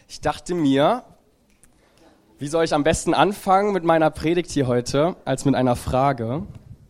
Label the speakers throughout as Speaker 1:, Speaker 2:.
Speaker 1: Ich dachte mir, wie soll ich am besten anfangen mit meiner Predigt hier heute, als mit einer Frage?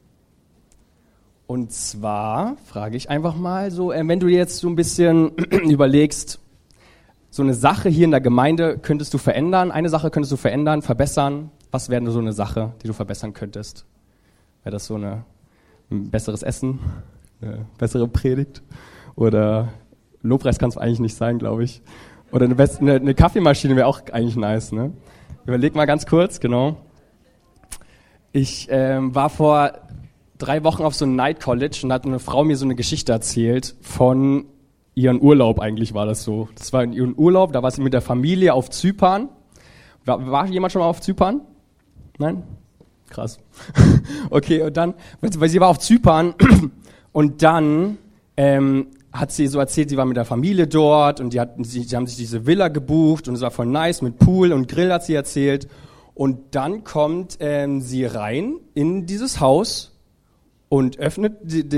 Speaker 1: Und zwar frage ich einfach mal so, wenn du dir jetzt so ein bisschen überlegst, so eine Sache hier in der Gemeinde könntest du verändern, eine Sache könntest du verändern, verbessern. Was wäre so eine Sache, die du verbessern könntest? Wäre das so ein besseres Essen, eine bessere Predigt? Oder Lobpreis kann es eigentlich nicht sein, glaube ich. Oder eine Kaffeemaschine wäre auch eigentlich nice, ne? Überleg mal ganz kurz, genau. Ich war vor 3 Wochen auf so einem Night College und hat eine Frau mir so eine Geschichte erzählt von ihren Urlaub, eigentlich war das so. Das war in ihrem Urlaub, da war sie mit der Familie auf Zypern. War jemand schon mal auf Zypern? Nein? Krass. Okay, und dann, weil sie war auf Zypern und dann hat sie so erzählt, sie war mit der Familie dort und die haben sich diese Villa gebucht und es war voll nice mit Pool und Grill, hat sie erzählt. Und dann kommt sie rein in dieses Haus und öffnet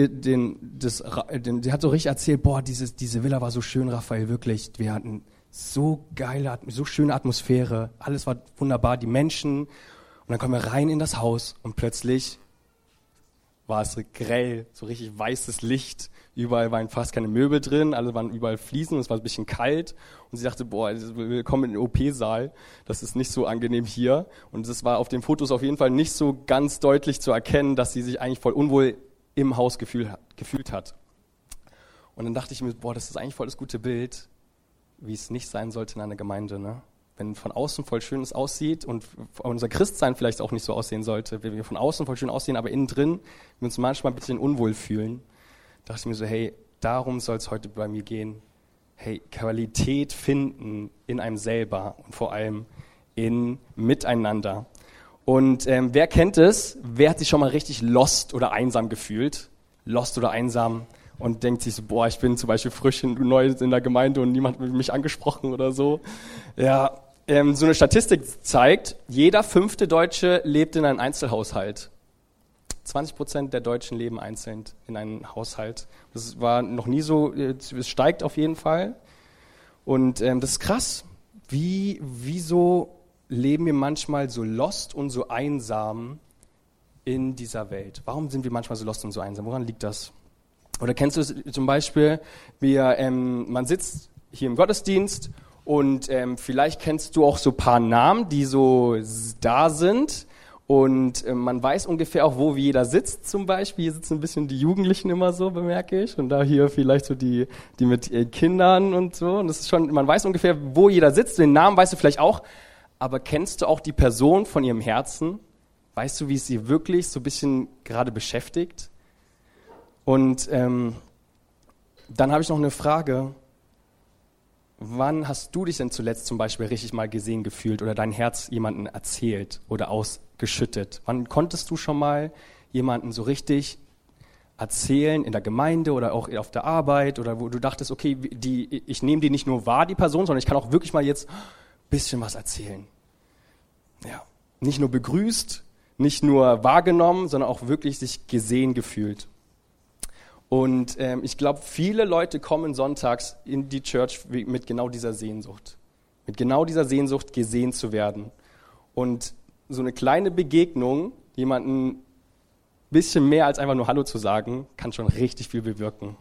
Speaker 1: sie hat so richtig erzählt, boah, diese Villa war so schön, Raphael, wirklich. Wir hatten so schöne Atmosphäre, alles war wunderbar, die Menschen. Und dann kommen wir rein in das Haus und plötzlich war es grell, so richtig weißes Licht. Überall waren fast keine Möbel drin, alle waren überall Fliesen und es war ein bisschen kalt. Und sie dachte, boah, willkommen in den OP-Saal, das ist nicht so angenehm hier. Und es war auf den Fotos auf jeden Fall nicht so ganz deutlich zu erkennen, dass sie sich eigentlich voll unwohl im Haus gefühlt hat. Und dann dachte ich mir, boah, das ist eigentlich voll das gute Bild, wie es nicht sein sollte in einer Gemeinde, ne? Wenn von außen voll schön es aussieht und unser Christsein vielleicht auch nicht so aussehen sollte, wenn wir von außen voll schön aussehen, aber innen drin wir uns manchmal ein bisschen unwohl fühlen, dachte ich mir so, hey, darum soll es heute bei mir gehen. Hey, Qualität finden in einem selber und vor allem in Miteinander. Und wer kennt es? Wer hat sich schon mal richtig lost oder einsam gefühlt? Lost oder einsam und denkt sich so, boah, ich bin zum Beispiel frisch und neu in der Gemeinde und niemand hat mich angesprochen oder so. Ja, so eine Statistik zeigt, jeder 5. Deutsche lebt in einem Einzelhaushalt. 20% der Deutschen leben einzeln in einem Haushalt. Das war noch nie so, es steigt auf jeden Fall. Und das ist krass. Wieso leben wir manchmal so lost und so einsam in dieser Welt? Warum sind wir manchmal so lost und so einsam? Woran liegt das? Oder kennst du es zum Beispiel, man sitzt hier im Gottesdienst und vielleicht kennst du auch so ein paar Namen, die so da sind und man weiß ungefähr auch, wo jeder sitzt zum Beispiel. Hier sitzen ein bisschen die Jugendlichen immer so, bemerke ich, und da hier vielleicht so die mit Kindern und so. Und das ist schon, man weiß ungefähr, wo jeder sitzt, den Namen weißt du vielleicht auch, aber kennst du auch die Person von ihrem Herzen? Weißt du, wie es sie wirklich so ein bisschen gerade beschäftigt? Und dann habe ich noch eine Frage. Wann hast du dich denn zuletzt zum Beispiel richtig mal gesehen gefühlt oder dein Herz jemanden erzählt oder ausgeschüttet? Wann konntest du schon mal jemanden so richtig erzählen in der Gemeinde oder auch auf der Arbeit oder wo du dachtest, okay, ich nehme die nicht nur wahr, die Person, sondern ich kann auch wirklich mal jetzt ein bisschen was erzählen. Ja, nicht nur begrüßt, nicht nur wahrgenommen, sondern auch wirklich sich gesehen gefühlt. Und ich glaube, viele Leute kommen sonntags in die Church mit genau dieser Sehnsucht. Mit genau dieser Sehnsucht, gesehen zu werden. Und so eine kleine Begegnung, jemanden ein bisschen mehr als einfach nur Hallo zu sagen, kann schon richtig viel bewirken.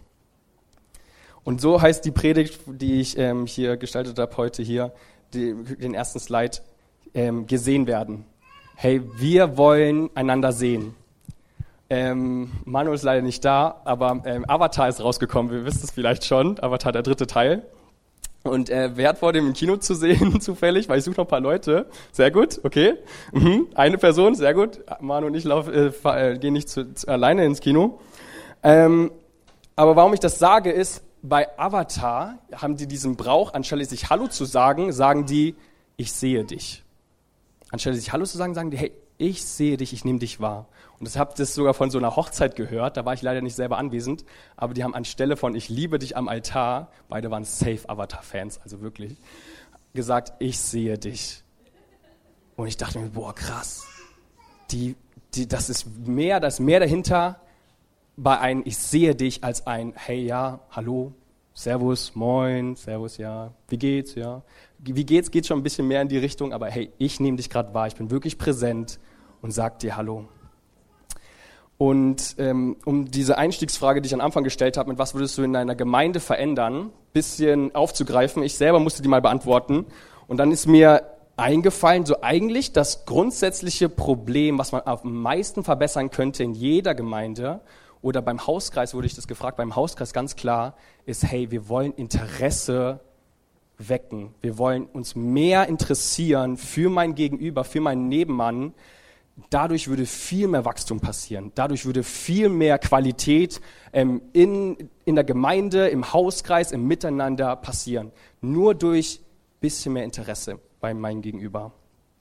Speaker 1: Und so heißt die Predigt, die ich hier gestaltet habe heute hier, den ersten Slide, gesehen werden. Hey, wir wollen einander sehen. Manuel ist leider nicht da, aber Avatar ist rausgekommen, wir wissen es vielleicht schon, Avatar der 3. Teil. Und wer hat vor, dem im Kino zu sehen, zufällig, weil ich suche noch ein paar Leute. Sehr gut, okay. Eine Person, sehr gut. Manu und ich gehen nicht alleine ins Kino. Aber warum ich das sage, ist, bei Avatar haben die diesen Brauch, anstelle sich Hallo zu sagen, sagen die, ich sehe dich. Anstelle sich Hallo zu sagen, sagen die, hey, ich sehe dich, ich nehme dich wahr. Und ich habe das sogar von so einer Hochzeit gehört, da war ich leider nicht selber anwesend, aber die haben anstelle von ich liebe dich am Altar, beide waren safe Avatar-Fans, also wirklich, gesagt, ich sehe dich. Und ich dachte mir, boah, krass, das ist mehr dahinter bei einem ich sehe dich als ein hey, ja, hallo, Servus, moin, servus, ja, wie geht's, ja. Wie geht's, geht schon ein bisschen mehr in die Richtung, aber hey, ich nehme dich gerade wahr, ich bin wirklich präsent und sag dir Hallo. Und um diese Einstiegsfrage, die ich am Anfang gestellt habe, mit was würdest du in deiner Gemeinde verändern, bisschen aufzugreifen, ich selber musste die mal beantworten und dann ist mir eingefallen, so eigentlich das grundsätzliche Problem, was man am meisten verbessern könnte in jeder Gemeinde oder beim Hauskreis, wurde ich das gefragt, beim Hauskreis ganz klar, ist, hey, wir wollen Interesse wecken. Wir wollen uns mehr interessieren für mein Gegenüber, für meinen Nebenmann. Dadurch würde viel mehr Wachstum passieren. Dadurch würde viel mehr Qualität in der Gemeinde, im Hauskreis, im Miteinander passieren. Nur durch ein bisschen mehr Interesse bei meinem Gegenüber.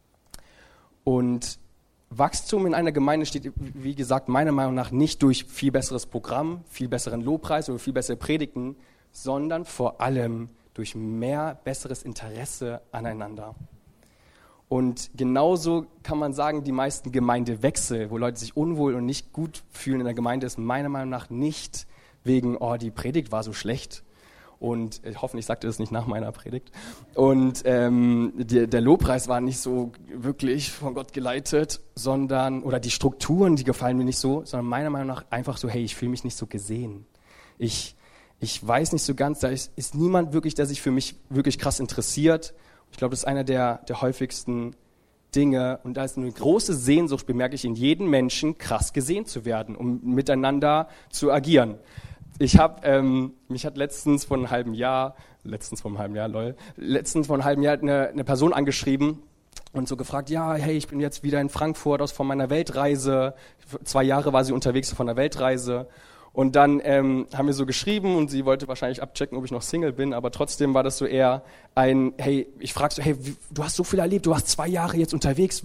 Speaker 1: Und Wachstum in einer Gemeinde steht, wie gesagt, meiner Meinung nach nicht durch viel besseres Programm, viel besseren Lobpreis oder viel bessere Predigten, sondern vor allem durch mehr besseres Interesse aneinander. Und genauso kann man sagen, die meisten Gemeindewechsel, wo Leute sich unwohl und nicht gut fühlen in der Gemeinde, ist meiner Meinung nach nicht wegen, die Predigt war so schlecht. Und hoffentlich sagt ihr das nicht nach meiner Predigt. Und der Lobpreis war nicht so wirklich von Gott geleitet, oder die Strukturen, die gefallen mir nicht so, sondern meiner Meinung nach einfach so, hey, ich fühle mich nicht so gesehen. Ich weiß nicht so ganz, da ist niemand wirklich, der sich für mich wirklich krass interessiert. Ich glaube, das ist einer der häufigsten Dinge. Und da ist eine große Sehnsucht, bemerke ich, in jedem Menschen, krass gesehen zu werden, um miteinander zu agieren. Mich hat letztens vor einem halben Jahr eine Person angeschrieben und so gefragt, ja, hey, ich bin jetzt wieder in Frankfurt von meiner Weltreise. 2 Jahre war sie unterwegs von der Weltreise. Und dann haben wir so geschrieben und sie wollte wahrscheinlich abchecken, ob ich noch Single bin, aber trotzdem war das so eher ich frag so, hey, du hast so viel erlebt, du warst 2 Jahre jetzt unterwegs,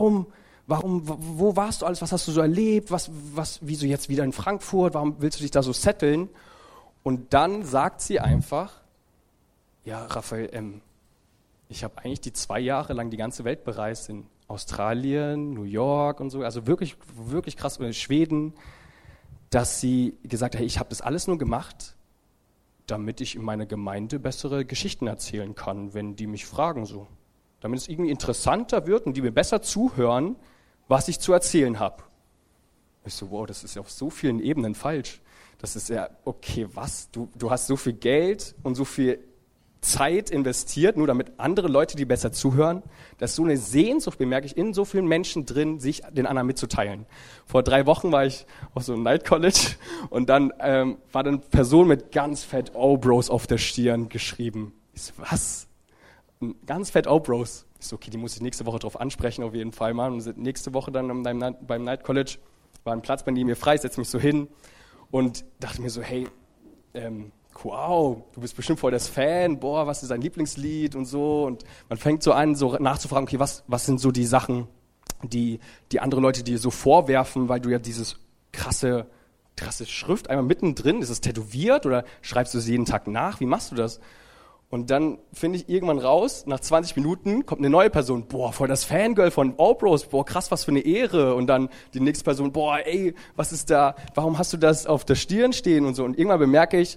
Speaker 1: wo warst du alles, was hast du so erlebt, wieso jetzt wieder in Frankfurt, warum willst du dich da so setteln? Und dann sagt sie einfach, ja, Raphael, ich habe eigentlich die 2 Jahre lang die ganze Welt bereist, in Australien, New York und so, also wirklich, wirklich krass, Schweden, dass sie gesagt hat, hey, ich habe das alles nur gemacht, damit ich in meiner Gemeinde bessere Geschichten erzählen kann, wenn die mich fragen so. Damit es irgendwie interessanter wird und die mir besser zuhören, was ich zu erzählen habe. Ich so, wow, das ist ja auf so vielen Ebenen falsch. Das ist ja, okay, was? Du hast so viel Geld und so viel Zeit investiert, nur damit andere Leute, die besser zuhören. Da ist so eine Sehnsucht, bemerke ich, in so vielen Menschen drin, sich den anderen mitzuteilen. Vor 3 Wochen war ich auf so einem Night College und dann war dann eine Person mit ganz fett O-Bros auf der Stirn geschrieben. Ich so, was? Ganz fett O-Bros. Ich so, okay, die muss ich nächste Woche drauf ansprechen, auf jeden Fall mal. Und nächste Woche dann beim Night College war ein Platz, bei dem mir frei, setze mich so hin und dachte mir so, hey, wow, du bist bestimmt voll das Fan, boah, was ist dein Lieblingslied und so. Und man fängt so an, so nachzufragen, okay, was sind so die Sachen, die andere Leute dir so vorwerfen, weil du ja dieses krasse Schrift einmal mittendrin, ist es tätowiert oder schreibst du es jeden Tag nach? Wie machst du das? Und dann finde ich irgendwann raus, nach 20 Minuten kommt eine neue Person, boah, voll das Fangirl von O-Bros, boah, krass, was für eine Ehre. Und dann die nächste Person, boah, ey, was ist da, warum hast du das auf der Stirn stehen und so. Und irgendwann bemerke ich,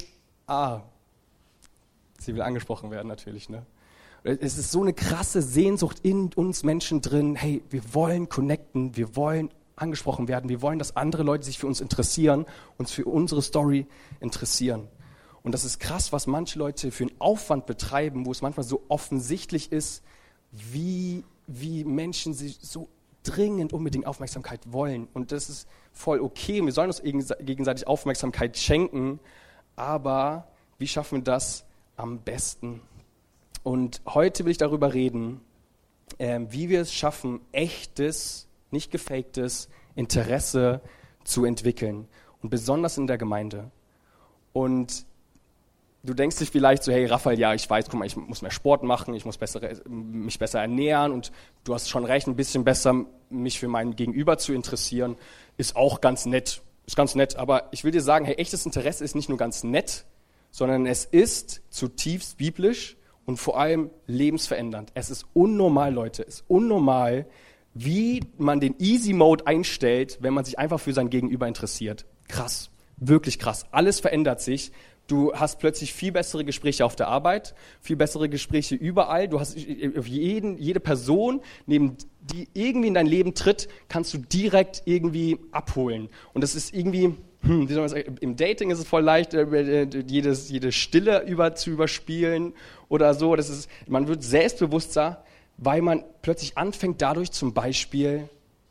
Speaker 1: sie will angesprochen werden natürlich, ne? Es ist so eine krasse Sehnsucht in uns Menschen drin, hey, wir wollen connecten, wir wollen angesprochen werden, wir wollen, dass andere Leute sich für uns interessieren, uns für unsere Story interessieren. Und das ist krass, was manche Leute für einen Aufwand betreiben, wo es manchmal so offensichtlich ist, wie Menschen sich so dringend unbedingt Aufmerksamkeit wollen. Und das ist voll okay. Wir sollen uns gegenseitig Aufmerksamkeit schenken, aber wie schaffen wir das am besten? Und heute will ich darüber reden, wie wir es schaffen, echtes, nicht gefaktes Interesse zu entwickeln. Und besonders in der Gemeinde. Und du denkst dich vielleicht so, hey Raphael, ja, ich weiß, guck mal, ich muss mehr Sport machen, ich muss mich besser ernähren und du hast schon recht, ein bisschen besser mich für mein Gegenüber zu interessieren, ist auch ganz nett. Ist ganz nett, aber ich will dir sagen, hey, echtes Interesse ist nicht nur ganz nett, sondern es ist zutiefst biblisch und vor allem lebensverändernd. Es ist unnormal, Leute, es ist unnormal, wie man den Easy Mode einstellt, wenn man sich einfach für sein Gegenüber interessiert. Krass, wirklich krass. Alles verändert sich. Du hast plötzlich viel bessere Gespräche auf der Arbeit, viel bessere Gespräche überall. Du hast jede Person, neben die irgendwie in dein Leben tritt, kannst du direkt irgendwie abholen. Und das ist irgendwie, wie soll man sagen, im Dating ist es voll leicht, jede Stille zu überspielen oder so. Man wird selbstbewusster, weil man plötzlich anfängt dadurch zum Beispiel,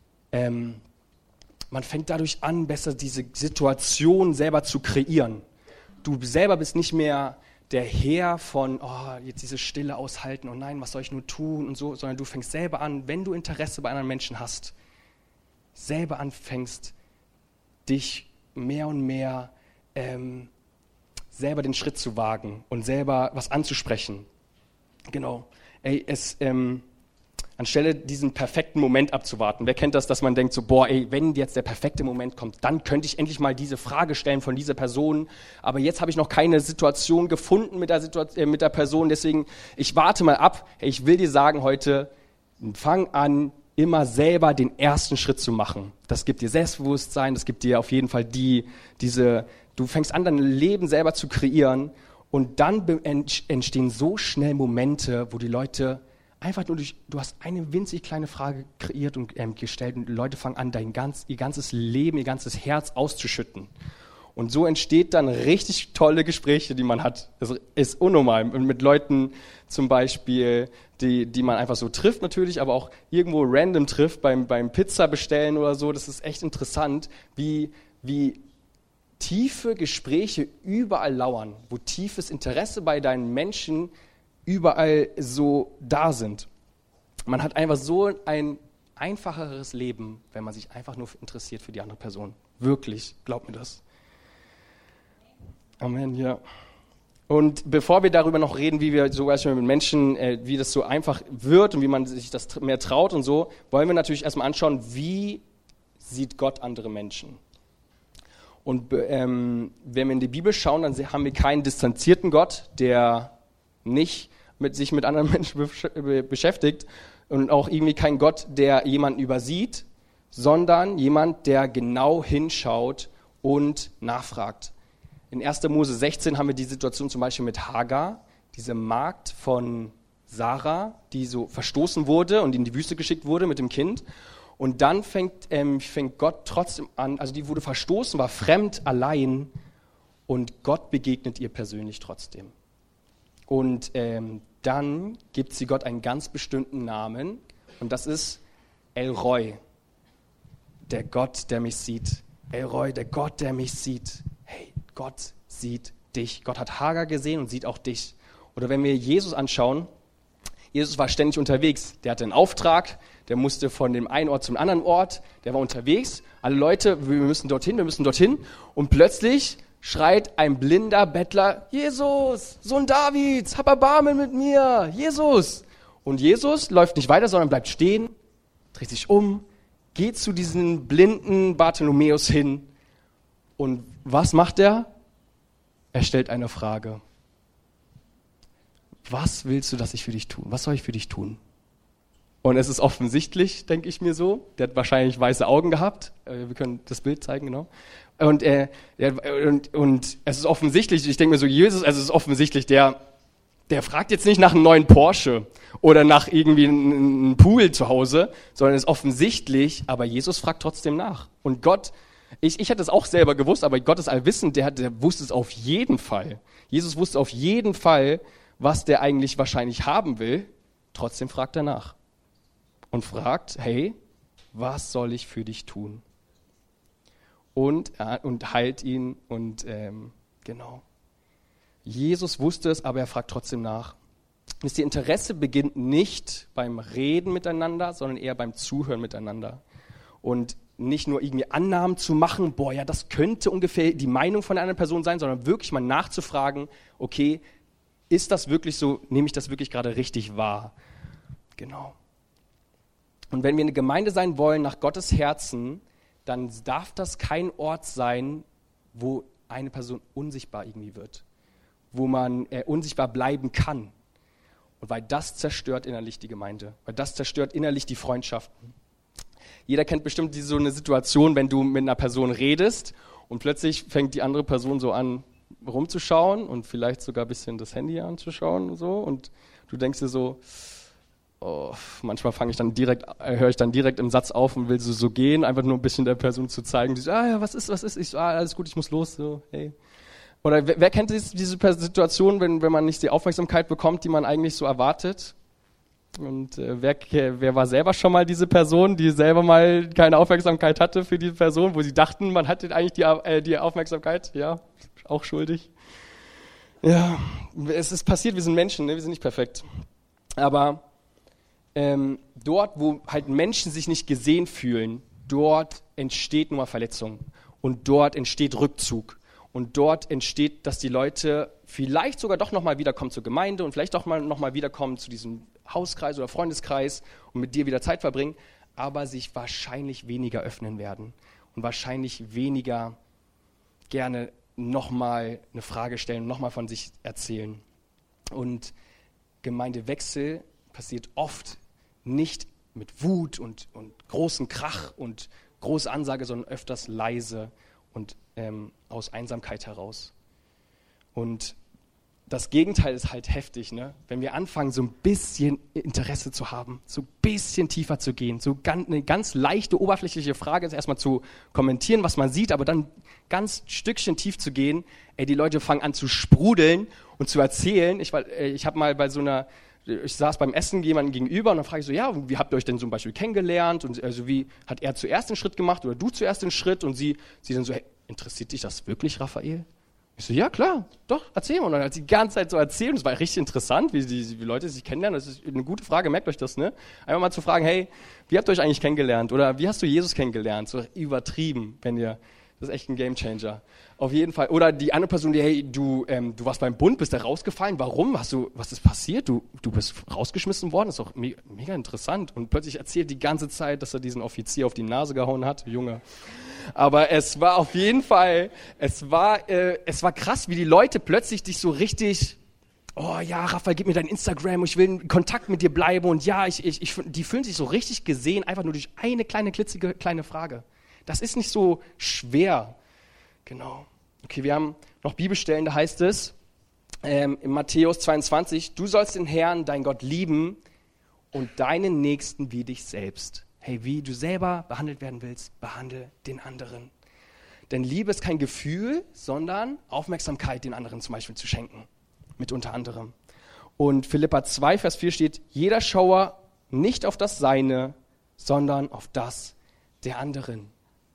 Speaker 1: man fängt dadurch an, besser diese Situation selber zu kreieren. Du selber bist nicht mehr der Herr von, jetzt diese Stille aushalten, oh nein, was soll ich nur tun und so, sondern du fängst selber an, wenn du Interesse bei anderen Menschen hast, selber anfängst, dich mehr und mehr selber den Schritt zu wagen und selber was anzusprechen. Genau. Anstelle diesen perfekten Moment abzuwarten. Wer kennt das, dass man denkt so, wenn jetzt der perfekte Moment kommt, dann könnte ich endlich mal diese Frage stellen von dieser Person, aber jetzt habe ich noch keine Situation gefunden mit der Person, deswegen, ich warte mal ab. Ich will dir sagen heute, fang an, immer selber den ersten Schritt zu machen. Das gibt dir Selbstbewusstsein, das gibt dir auf jeden Fall du fängst an, dein Leben selber zu kreieren und dann entstehen so schnell Momente, wo die Leute einfach nur du hast eine winzig kleine Frage kreiert und gestellt und die Leute fangen an, ihr ganzes Leben, ihr ganzes Herz auszuschütten. Und so entsteht dann richtig tolle Gespräche, die man hat. Das ist unnormal. Mit Leuten zum Beispiel, die man einfach so trifft natürlich, aber auch irgendwo random trifft, beim Pizza bestellen oder so. Das ist echt interessant, wie tiefe Gespräche überall lauern, wo tiefes Interesse bei deinen Menschen überall so da sind. Man hat einfach so ein einfacheres Leben, wenn man sich einfach nur interessiert für die andere Person. Wirklich, glaubt mir das. Amen, ja. Und bevor wir darüber noch reden, wie wir sogar mit Menschen, wie das so einfach wird und wie man sich das mehr traut und so, wollen wir natürlich erstmal anschauen, wie sieht Gott andere Menschen. Und wenn wir in die Bibel schauen, dann haben wir keinen distanzierten Gott, der nicht sich mit anderen Menschen beschäftigt und auch irgendwie kein Gott, der jemanden übersieht, sondern jemand, der genau hinschaut und nachfragt. In 1. Mose 16 haben wir die Situation zum Beispiel mit Hagar, diese Magd von Sarah, die so verstoßen wurde und in die Wüste geschickt wurde mit dem Kind. Und dann fängt Gott trotzdem an, also die wurde verstoßen, war fremd, allein und Gott begegnet ihr persönlich trotzdem. Und dann gibt sie Gott einen ganz bestimmten Namen und das ist El Roi, der Gott, der mich sieht. El Roi, der Gott, der mich sieht. Hey, Gott sieht dich. Gott hat Hagar gesehen und sieht auch dich. Oder wenn wir Jesus anschauen, Jesus war ständig unterwegs. Der hatte einen Auftrag, der musste von dem einen Ort zum anderen Ort, der war unterwegs. Alle Leute, wir müssen dorthin. Und plötzlich schreit ein blinder Bettler, Jesus, Sohn Davids, hab Erbarmen mit mir, Jesus. Und Jesus läuft nicht weiter, sondern bleibt stehen, dreht sich um, geht zu diesem blinden Bartholomäus hin. Und was macht er? Er stellt eine Frage. Was willst du, dass ich für dich tue? Was soll ich für dich tun? Und es ist offensichtlich, denke ich mir so. Der hat wahrscheinlich weiße Augen gehabt. Wir können das Bild zeigen, genau. Und es ist offensichtlich, ich denke mir so, Jesus, es ist offensichtlich, der fragt jetzt nicht nach einem neuen Porsche oder nach irgendwie einem Pool zu Hause, sondern es ist offensichtlich, aber Jesus fragt trotzdem nach. Und Gott, ich hätte es auch selber gewusst, aber Gott ist allwissend, der wusste es auf jeden Fall. Jesus wusste auf jeden Fall, was der eigentlich wahrscheinlich haben will, trotzdem fragt er nach. Und fragt, hey, was soll ich für dich tun? Und heilt ihn und genau. Jesus wusste es, aber er fragt trotzdem nach. Das Interesse beginnt nicht beim Reden miteinander, sondern eher beim Zuhören miteinander. Und nicht nur irgendwie Annahmen zu machen, das könnte ungefähr die Meinung von einer Person sein, sondern wirklich mal nachzufragen, okay, ist das wirklich so, nehme ich das wirklich gerade richtig wahr? Genau. Und wenn wir eine Gemeinde sein wollen nach Gottes Herzen, dann darf das kein Ort sein, wo eine Person unsichtbar irgendwie wird, wo man unsichtbar bleiben kann. Und weil das zerstört innerlich die Gemeinde, weil das zerstört innerlich die Freundschaften. Jeder kennt bestimmt so eine Situation, wenn du mit einer Person redest und plötzlich fängt die andere Person so an, rumzuschauen und vielleicht sogar ein bisschen das Handy anzuschauen und so. Und du denkst dir so, oh, manchmal höre ich dann direkt im Satz auf und will so gehen, einfach nur ein bisschen der Person zu zeigen, die so, ja, was ist? Ich so, alles gut, ich muss los, so, hey. Oder wer kennt diese Situation, wenn man nicht die Aufmerksamkeit bekommt, die man eigentlich so erwartet? Und wer war selber schon mal diese Person, die selber mal keine Aufmerksamkeit hatte für diese Person, wo sie dachten, man hatte eigentlich die Aufmerksamkeit? Ja, auch schuldig. Ja, es ist passiert, wir sind Menschen, ne? Wir sind nicht perfekt. Aber dort, wo halt Menschen sich nicht gesehen fühlen, dort entsteht nun mal Verletzung. Und dort entsteht Rückzug. Und dort entsteht, dass die Leute vielleicht sogar doch nochmal wiederkommen zur Gemeinde und vielleicht doch nochmal wiederkommen zu diesem Hauskreis oder Freundeskreis und mit dir wieder Zeit verbringen, aber sich wahrscheinlich weniger öffnen werden und wahrscheinlich weniger gerne nochmal eine Frage stellen, nochmal von sich erzählen. Und Gemeindewechsel passiert oft nicht mit Wut und großen Krach und große Ansage, sondern öfters leise und aus Einsamkeit heraus. Und das Gegenteil ist halt heftig, ne? Wenn wir anfangen, so ein bisschen Interesse zu haben, so ein bisschen tiefer zu gehen, so eine ganz leichte, oberflächliche Frage ist erstmal zu kommentieren, was man sieht, aber dann ganz Stückchen tief zu gehen, die Leute fangen an zu sprudeln und zu erzählen. Ich habe mal ich saß beim Essen jemandem gegenüber und dann frage ich so, ja, wie habt ihr euch denn zum Beispiel kennengelernt? Und also wie hat er zuerst den Schritt gemacht oder du zuerst den Schritt? Und sie dann so, hey, interessiert dich das wirklich, Raphael? Ich so, ja klar, doch, erzähl mal. Und dann hat sie die ganze Zeit so erzählt und es war richtig interessant, wie Leute sich kennenlernen. Das ist eine gute Frage, merkt euch das, ne? Einfach mal zu fragen, hey, wie habt ihr euch eigentlich kennengelernt? Oder wie hast du Jesus kennengelernt? So übertrieben, das ist echt ein Gamechanger. Auf jeden Fall. Oder die andere Person, die, hey, du warst beim Bund, bist da rausgefallen. Warum? Was ist passiert? Du bist rausgeschmissen worden. Das ist doch mega interessant. Und plötzlich erzählt die ganze Zeit, dass er diesen Offizier auf die Nase gehauen hat. Junge. Aber es war auf jeden Fall, es war krass, wie die Leute plötzlich dich so richtig, oh ja, Raphael, gib mir dein Instagram, ich will in Kontakt mit dir bleiben. Und ja, die fühlen sich so richtig gesehen, einfach nur durch eine klitzige kleine Frage. Das ist nicht so schwer. Genau. Okay, wir haben noch Bibelstellen, da heißt es in Matthäus 22, du sollst den Herrn, dein Gott, lieben und deinen Nächsten wie dich selbst. Hey, wie du selber behandelt werden willst, behandle den anderen. Denn Liebe ist kein Gefühl, sondern Aufmerksamkeit den anderen zum Beispiel zu schenken. Mit unter anderem. Und Philipper 2, Vers 4 steht, jeder schaue nicht auf das Seine, sondern auf das der anderen.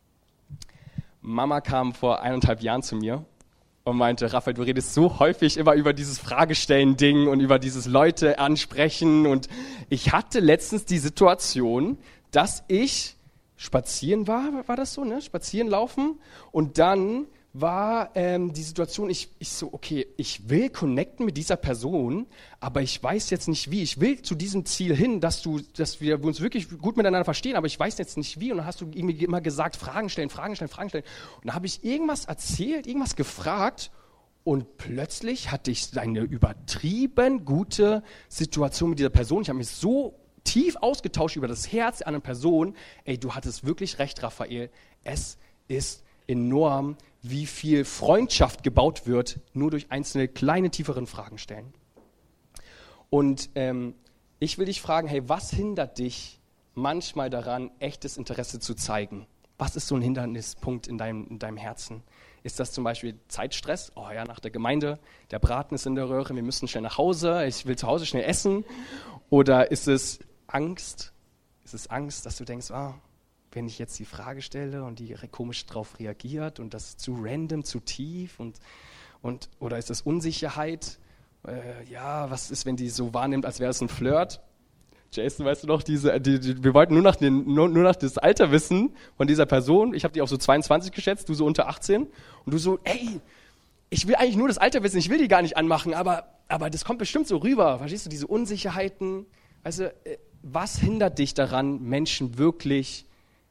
Speaker 1: Mama kam vor 1,5 Jahren zu mir und meinte, Raphael, du redest so häufig immer über dieses Fragestellen-Ding und über dieses Leute ansprechen. Und ich hatte letztens die Situation, dass ich spazieren war das so, ne? Spazieren laufen und dann war die Situation, ich so, okay, ich will connecten mit dieser Person, aber ich weiß jetzt nicht wie. Ich will zu diesem Ziel hin, dass wir uns wirklich gut miteinander verstehen, aber ich weiß jetzt nicht wie. Und dann hast du irgendwie immer gesagt, Fragen stellen. Und dann habe ich irgendwas erzählt, irgendwas gefragt und plötzlich hatte ich eine übertrieben gute Situation mit dieser Person. Ich habe mich so tief ausgetauscht über das Herz der anderen Person. Ey, du hattest wirklich recht, Raphael. Es ist enorm, wie viel Freundschaft gebaut wird, nur durch einzelne kleine, tieferen Fragen stellen. Und ich will dich fragen, hey, was hindert dich manchmal daran, echtes Interesse zu zeigen? Was ist so ein Hindernispunkt in deinem Herzen? Ist das zum Beispiel Zeitstress? Oh ja, nach der Gemeinde, der Braten ist in der Röhre, wir müssen schnell nach Hause, ich will zu Hause schnell essen. Oder ist es Angst? Ist es Angst, dass du denkst, wenn ich jetzt die Frage stelle und die komisch drauf reagiert und das ist zu random, zu tief oder ist das Unsicherheit? Was ist, wenn die so wahrnimmt, als wäre es ein Flirt? Jason, weißt du noch, wir wollten nur nach das Alter wissen von dieser Person. Ich habe die auf so 22 geschätzt, du so unter 18 und du so, ey, ich will eigentlich nur das Alter wissen, ich will die gar nicht anmachen, aber das kommt bestimmt so rüber. Verstehst du, diese Unsicherheiten? Also, was hindert dich daran, Menschen wirklich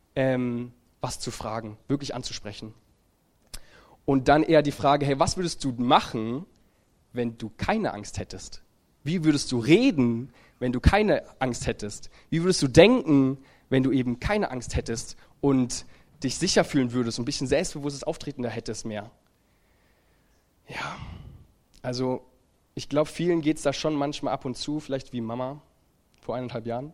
Speaker 1: was zu fragen, wirklich anzusprechen? Und dann eher die Frage, hey, was würdest du machen, wenn du keine Angst hättest? Wie würdest du reden, wenn du keine Angst hättest? Wie würdest du denken, wenn du eben keine Angst hättest und dich sicher fühlen würdest und ein bisschen selbstbewusstes Auftreten da hättest mehr? Ja, also ich glaube, vielen geht es da schon manchmal ab und zu, vielleicht wie Mama vor 1,5 Jahren,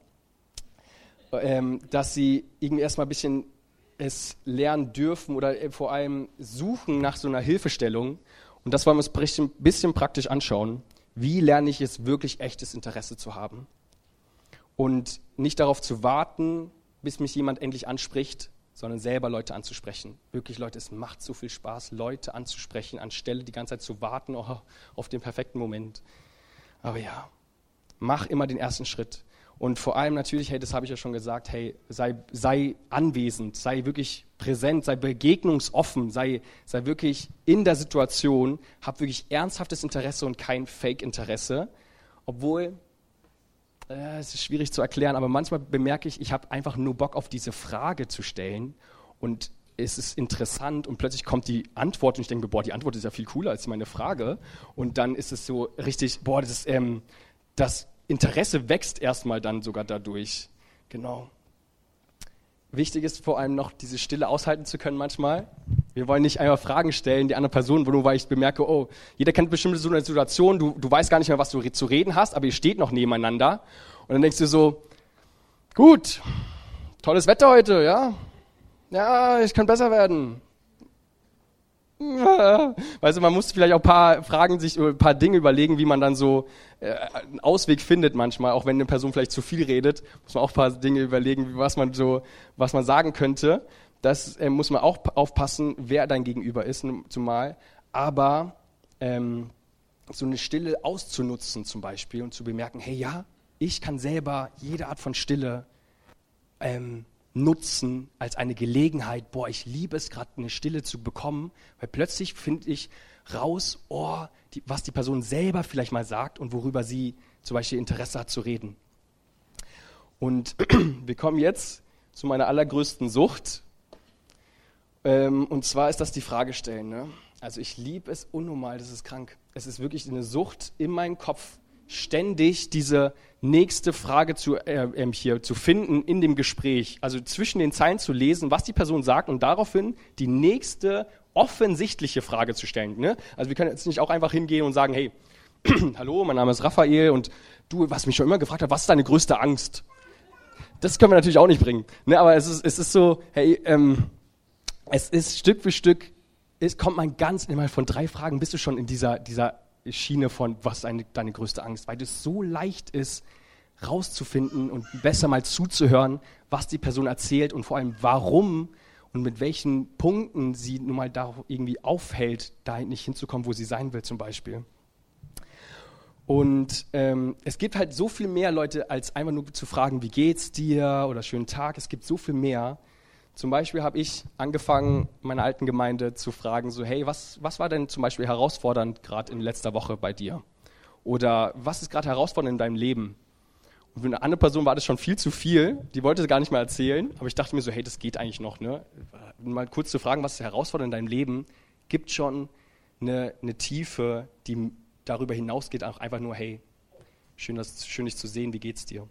Speaker 1: dass sie irgendwie erstmal ein bisschen es lernen dürfen oder vor allem suchen nach so einer Hilfestellung. Und das wollen wir uns ein bisschen praktisch anschauen. Wie lerne ich es wirklich echtes Interesse zu haben? Und nicht darauf zu warten, bis mich jemand endlich anspricht, sondern selber Leute anzusprechen. Wirklich, Leute, es macht so viel Spaß, Leute anzusprechen, anstelle die ganze Zeit zu warten auf den perfekten Moment. Aber ja, mach immer den ersten Schritt. Und vor allem natürlich, hey, das habe ich ja schon gesagt, hey, sei anwesend, sei wirklich präsent, sei begegnungsoffen, sei wirklich in der Situation, hab wirklich ernsthaftes Interesse und kein Fake-Interesse. Obwohl, es ist schwierig zu erklären, aber manchmal bemerke ich habe einfach nur Bock auf diese Frage zu stellen und es ist interessant und plötzlich kommt die Antwort und ich denke, die Antwort ist ja viel cooler als meine Frage und dann ist es so richtig, das Interesse wächst erstmal dann sogar dadurch. Genau. Wichtig ist vor allem noch, diese Stille aushalten zu können manchmal. Wir wollen nicht einmal Fragen stellen, die andere Person, nur weil ich bemerke, oh, jeder kennt bestimmt so eine Situation, du weißt gar nicht mehr, was du zu reden hast, aber ihr steht noch nebeneinander. Und dann denkst du so, gut, tolles Wetter heute, ja? Ja, ich kann besser werden. Weißt du, man muss vielleicht auch ein paar Dinge überlegen, wie man dann so einen Ausweg findet manchmal, auch wenn eine Person vielleicht zu viel redet, muss man auch ein paar Dinge überlegen, was man sagen könnte. Das muss man auch aufpassen, wer dein Gegenüber ist, zumal. Aber so eine Stille auszunutzen zum Beispiel und zu bemerken, hey ja, ich kann selber jede Art von Stille nutzen als eine Gelegenheit, ich liebe es gerade eine Stille zu bekommen, weil plötzlich finde ich raus, was die Person selber vielleicht mal sagt und worüber sie zum Beispiel Interesse hat zu reden. Und wir kommen jetzt zu meiner allergrößten Sucht und zwar ist das die Frage stellen. Ne? Also ich liebe es unnormal, das ist krank. Es ist wirklich eine Sucht in meinem Kopf, ständig diese nächste Frage zu finden in dem Gespräch, also zwischen den Zeilen zu lesen, was die Person sagt und daraufhin die nächste offensichtliche Frage zu stellen. Ne? Also wir können jetzt nicht auch einfach hingehen und sagen, hey, hallo, mein Name ist Raphael und du, was mich schon immer gefragt hat, was ist deine größte Angst? Das können wir natürlich auch nicht bringen. Ne? Aber es ist so, hey, es ist Stück für Stück, kommt man ganz immer von 3 Fragen, bist du schon in dieser Schiene von, was ist deine größte Angst, weil es so leicht ist, rauszufinden und besser mal zuzuhören, was die Person erzählt und vor allem warum und mit welchen Punkten sie nun mal da irgendwie aufhält, da nicht hinzukommen, wo sie sein will zum Beispiel. Und es gibt halt so viel mehr Leute, als einfach nur zu fragen, wie geht's dir oder schönen Tag, es gibt so viel mehr. Zum Beispiel habe ich angefangen, meiner alten Gemeinde zu fragen, so hey, was war denn zum Beispiel herausfordernd gerade in letzter Woche bei dir? Oder was ist gerade herausfordernd in deinem Leben? Und für eine andere Person war das schon viel zu viel, die wollte gar nicht mehr erzählen, aber ich dachte mir so, hey, das geht eigentlich noch. Ne? Mal kurz zu fragen, was ist herausfordernd in deinem Leben, gibt schon eine Tiefe, die darüber hinausgeht, auch einfach nur, hey, schön dich zu sehen, wie geht's dir?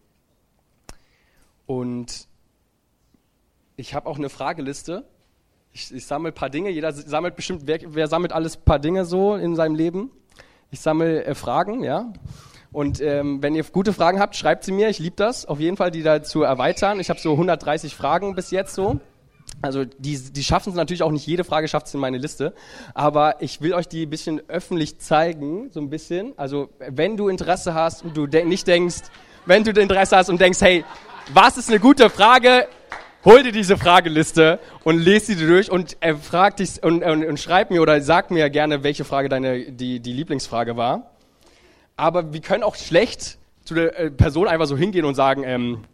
Speaker 1: Und ich habe auch eine Frageliste. Ich sammle ein paar Dinge. Jeder sammelt bestimmt, wer sammelt alles ein paar Dinge so in seinem Leben? Ich sammle Fragen, ja. Und wenn ihr gute Fragen habt, schreibt sie mir. Ich liebe das, auf jeden Fall, die da zu erweitern. Ich habe so 130 Fragen bis jetzt so. Also die schaffen es natürlich auch nicht, jede Frage schafft es in meine Liste. Aber ich will euch die ein bisschen öffentlich zeigen, so ein bisschen. Also wenn du Interesse hast und wenn du Interesse hast und denkst, hey, was ist eine gute Frage? Hol dir diese Frageliste und lese sie durch und frag dich und schreib mir oder sag mir gerne, welche Frage die Lieblingsfrage war. Aber wir können auch schlecht zu der Person einfach so hingehen und sagen,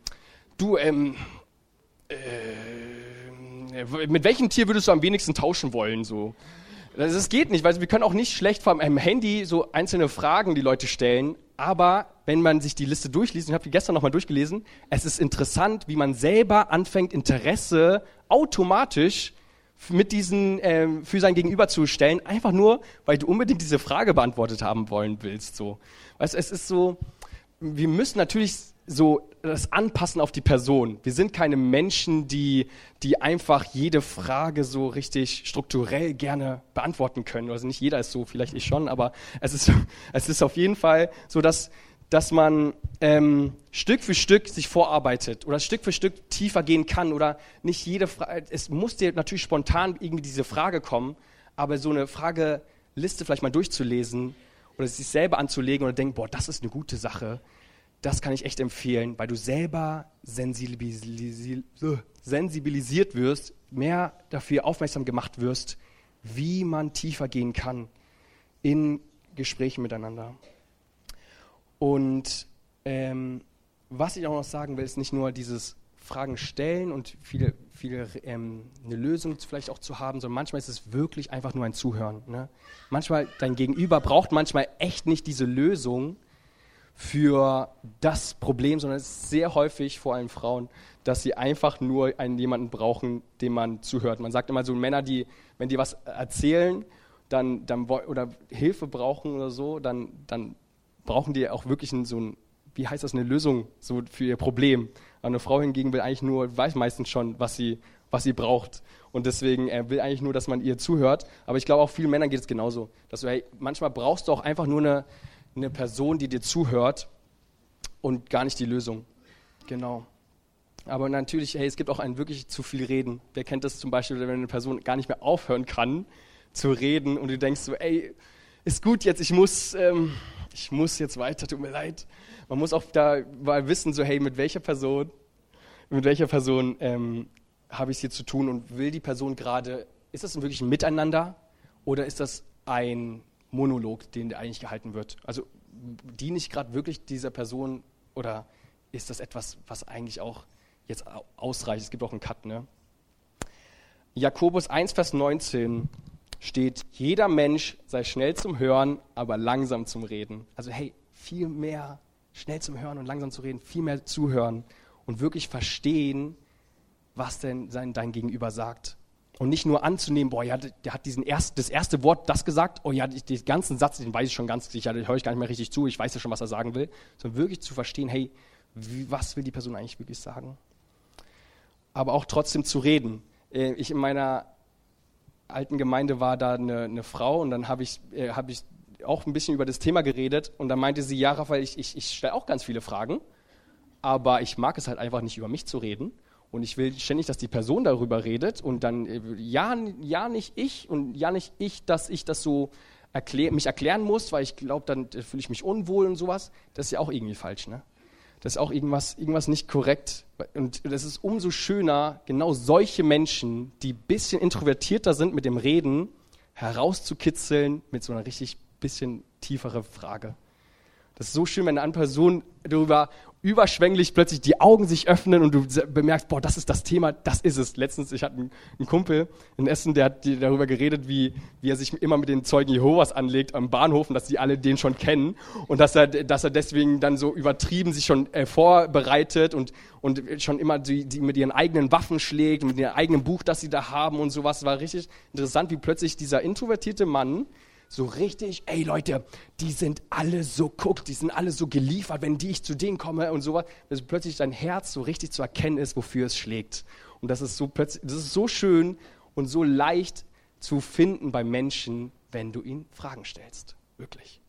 Speaker 1: mit welchem Tier würdest du am wenigsten tauschen wollen? So. Das geht nicht, weil wir können auch nicht schlecht vom Handy so einzelne Fragen die Leute stellen. Aber wenn man sich die Liste durchliest, ich habe die gestern nochmal durchgelesen, es ist interessant, wie man selber anfängt, Interesse automatisch mit für sein Gegenüber zu stellen, einfach nur, weil du unbedingt diese Frage beantwortet haben wollen willst. So. Weißt du, es ist so, wir müssen natürlich so das Anpassen auf die Person. Wir sind keine Menschen, die einfach jede Frage so richtig strukturell gerne beantworten können. Also nicht jeder ist so, vielleicht ich schon, aber es ist auf jeden Fall so, dass man Stück für Stück sich vorarbeitet oder Stück für Stück tiefer gehen kann oder nicht jede Frage, es muss dir natürlich spontan irgendwie diese Frage kommen, aber so eine Frageliste vielleicht mal durchzulesen oder sich selber anzulegen und denken, boah, das ist eine gute Sache, das kann ich echt empfehlen, weil du selber sensibilisiert wirst, mehr dafür aufmerksam gemacht wirst, wie man tiefer gehen kann in Gesprächen miteinander. Und was ich auch noch sagen will, ist nicht nur dieses Fragen stellen und viele eine Lösung vielleicht auch zu haben, sondern manchmal ist es wirklich einfach nur ein Zuhören. Ne? Manchmal, dein Gegenüber braucht manchmal echt nicht diese Lösung für das Problem, sondern es ist sehr häufig, vor allem Frauen, dass sie einfach nur jemanden brauchen, dem man zuhört. Man sagt immer so, Männer, wenn die was erzählen oder Hilfe brauchen oder so, dann brauchen die auch wirklich wie heißt das, eine Lösung so für ihr Problem. Aber eine Frau hingegen weiß meistens schon, was sie braucht. Und deswegen will eigentlich nur, dass man ihr zuhört. Aber ich glaube, auch vielen Männern geht es genauso. Dass manchmal brauchst du auch einfach nur eine Person, die dir zuhört und gar nicht die Lösung. Genau. Aber natürlich, es gibt auch wirklich zu viel Reden. Wer kennt das zum Beispiel, wenn eine Person gar nicht mehr aufhören kann zu reden und du denkst so, ist gut jetzt, ich muss jetzt weiter, tut mir leid. Man muss auch da mal wissen, so mit welcher Person habe ich es hier zu tun und will die Person gerade, ist das wirklich ein Miteinander oder ist das ein Monolog, den eigentlich gehalten wird? Also diene ich gerade wirklich dieser Person oder ist das etwas, was eigentlich auch jetzt ausreicht? Es gibt auch einen Cut, ne? Jakobus 1, Vers 19 steht, jeder Mensch sei schnell zum Hören, aber langsam zum Reden. Also viel mehr schnell zum Hören und langsam zu reden, viel mehr zuhören und wirklich verstehen, was denn dein Gegenüber sagt. Und nicht nur anzunehmen, boah, ja, der hat das erste Wort das gesagt, oh ja, den ganzen Satz, den weiß ich schon ganz sicher, den höre ich gar nicht mehr richtig zu, ich weiß ja schon, was er sagen will. Sondern wirklich zu verstehen, was will die Person eigentlich wirklich sagen? Aber auch trotzdem zu reden. Ich in meiner alten Gemeinde war da eine Frau und dann habe ich auch ein bisschen über das Thema geredet und dann meinte sie, ja, Raphael, ich stelle auch ganz viele Fragen, aber ich mag es halt einfach nicht, über mich zu reden. Und ich will ständig, dass die Person darüber redet und dann ja nicht ich und ja nicht ich, dass ich das so mich erklären muss, weil ich glaube, dann fühle ich mich unwohl und sowas. Das ist ja auch irgendwie falsch, ne? Das ist auch irgendwas nicht korrekt. Und das ist umso schöner, genau solche Menschen, die ein bisschen introvertierter sind mit dem Reden, herauszukitzeln mit so einer richtig bisschen tiefere Frage. Das ist so schön, wenn eine andere Person darüber überschwänglich plötzlich die Augen sich öffnen und du bemerkst, boah, das ist das Thema, das ist es. Letztens, ich hatte einen Kumpel in Essen, der hat darüber geredet, wie er sich immer mit den Zeugen Jehovas anlegt am Bahnhof und dass die alle den schon kennen und dass er deswegen dann so übertrieben sich schon vorbereitet und schon immer die mit ihren eigenen Waffen schlägt und mit ihrem eigenen Buch, das sie da haben und sowas. Es war richtig interessant, wie plötzlich dieser introvertierte Mann so richtig, ey Leute, die sind alle so die sind alle so geliefert, wenn ich zu denen komme und sowas, dass plötzlich dein Herz so richtig zu erkennen ist, wofür es schlägt. Und das ist so schön und so leicht zu finden bei Menschen, wenn du ihnen Fragen stellst. Wirklich.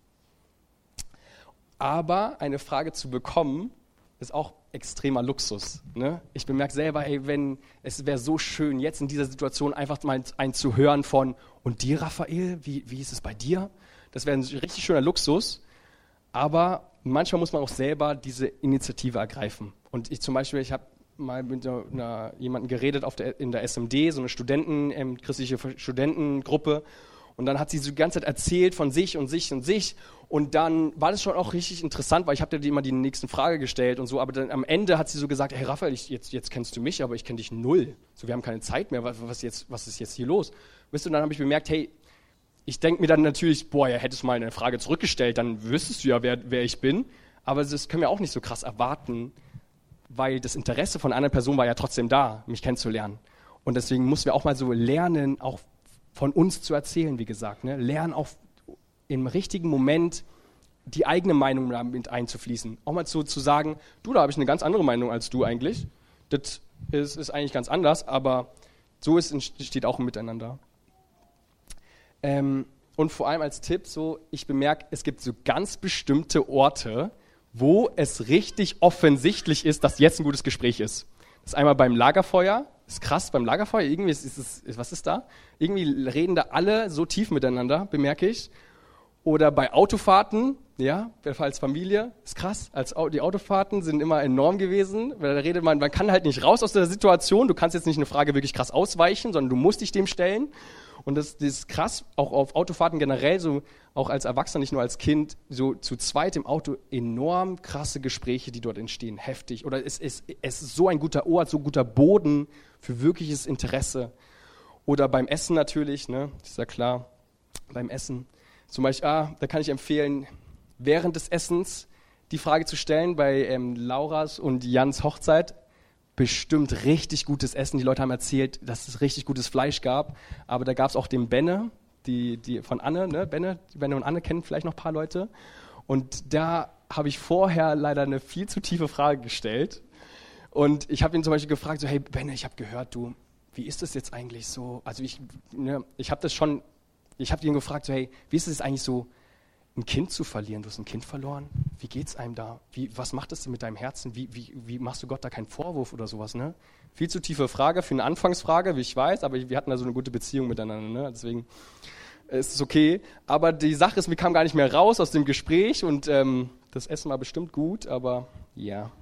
Speaker 1: Aber eine Frage zu bekommen, ist auch extremer Luxus. Ne? Ich bemerke selber, es wäre so schön, jetzt in dieser Situation einfach mal ein zu hören von, und dir, Raphael, wie ist es bei dir? Das wäre ein richtig schöner Luxus, aber manchmal muss man auch selber diese Initiative ergreifen. Und ich habe mal mit jemandem geredet in der SMD, so eine christliche Studentengruppe, und dann hat sie so die ganze Zeit erzählt von sich und sich und sich. Und dann war das schon auch richtig interessant, weil ich habe dir immer die nächste Frage gestellt und so. Aber dann am Ende hat sie so gesagt, hey Raphael, jetzt kennst du mich, aber ich kenne dich null. So, wir haben keine Zeit mehr. Was ist jetzt hier los? Weißt du, und dann habe ich bemerkt, hey, ich denke mir dann natürlich, boah, ja, hättest du mal eine Frage zurückgestellt, dann wüsstest du ja, wer ich bin. Aber das können wir auch nicht so krass erwarten, weil das Interesse von einer Person war ja trotzdem da, mich kennenzulernen. Und deswegen mussten wir auch mal so lernen, auch von uns zu erzählen, wie gesagt. Ne? Lernen auch im richtigen Moment die eigene Meinung mit einzufließen. Auch mal zu sagen, du, da habe ich eine ganz andere Meinung als du eigentlich. Das ist eigentlich ganz anders, aber so entsteht auch ein Miteinander. Und vor allem als Tipp, ich bemerke, es gibt so ganz bestimmte Orte, wo es richtig offensichtlich ist, dass jetzt ein gutes Gespräch ist. Das ist einmal beim Lagerfeuer. Ist krass, beim Lagerfeuer, irgendwie was ist da? Irgendwie reden da alle so tief miteinander, bemerke ich. Oder bei Autofahrten, ja, als Familie, ist krass. Die Autofahrten sind immer enorm gewesen, weil da redet man kann halt nicht raus aus der Situation, du kannst jetzt nicht eine Frage wirklich krass ausweichen, sondern du musst dich dem stellen. Und das ist krass, auch auf Autofahrten generell, so auch als Erwachsener, nicht nur als Kind, so zu zweit im Auto enorm krasse Gespräche, die dort entstehen, heftig. Oder es ist so ein guter Ort, so guter Boden für wirkliches Interesse. Oder beim Essen natürlich, ne, ist ja klar, beim Essen. Zum Beispiel, da kann ich empfehlen, während des Essens die Frage zu stellen, bei Lauras und Jans Hochzeit, bestimmt richtig gutes Essen. Die Leute haben erzählt, dass es richtig gutes Fleisch gab, aber da gab es auch den Benne, die von Anne, ne, Benne und Anne kennen vielleicht noch ein paar Leute. Und da habe ich vorher leider eine viel zu tiefe Frage gestellt. Und ich habe ihn zum Beispiel gefragt, so, hey Benne, ich habe gehört, wie ist das jetzt eigentlich so? Also ich habe ihn gefragt, so, hey, wie ist es eigentlich so, ein Kind zu verlieren? Du hast ein Kind verloren. Wie geht's einem da? Was macht das denn mit deinem Herzen? Wie machst du Gott da keinen Vorwurf oder sowas? Ne? Viel zu tiefe Frage für eine Anfangsfrage, wie ich weiß, aber wir hatten da so eine gute Beziehung miteinander. Ne? Deswegen ist es okay. Aber die Sache ist, wir kamen gar nicht mehr raus aus dem Gespräch und das Essen war bestimmt gut, aber ja.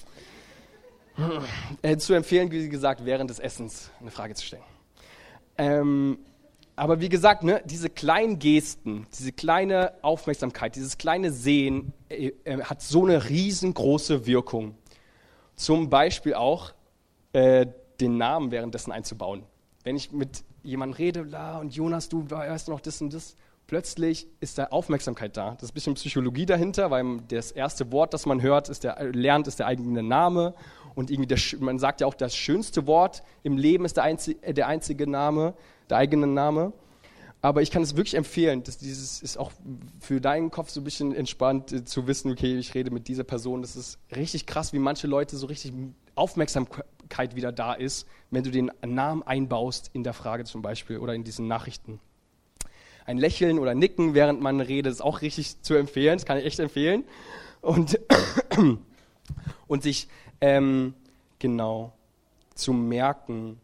Speaker 1: Zu empfehlen, wie gesagt, während des Essens eine Frage zu stellen. Aber wie gesagt, ne, diese kleinen Gesten, diese kleine Aufmerksamkeit, dieses kleine Sehen hat so eine riesengroße Wirkung. Zum Beispiel auch den Namen währenddessen einzubauen. Wenn ich mit jemandem rede, und Jonas, du weißt noch das und das, plötzlich ist da Aufmerksamkeit da. Das ist ein bisschen Psychologie dahinter, weil das erste Wort, das man hört, ist der eigene Name. Und irgendwie man sagt ja auch, das schönste Wort im Leben ist der einzige Name, der eigene Name. Aber ich kann es wirklich empfehlen, dass dieses ist auch für deinen Kopf so ein bisschen entspannt zu wissen, okay, ich rede mit dieser Person. Das ist richtig krass, wie manche Leute so richtig Aufmerksamkeit wieder da ist, wenn du den Namen einbaust in der Frage zum Beispiel oder in diesen Nachrichten. Ein Lächeln oder Nicken, während man redet, ist auch richtig zu empfehlen. Das kann ich echt empfehlen. Und sich zu merken,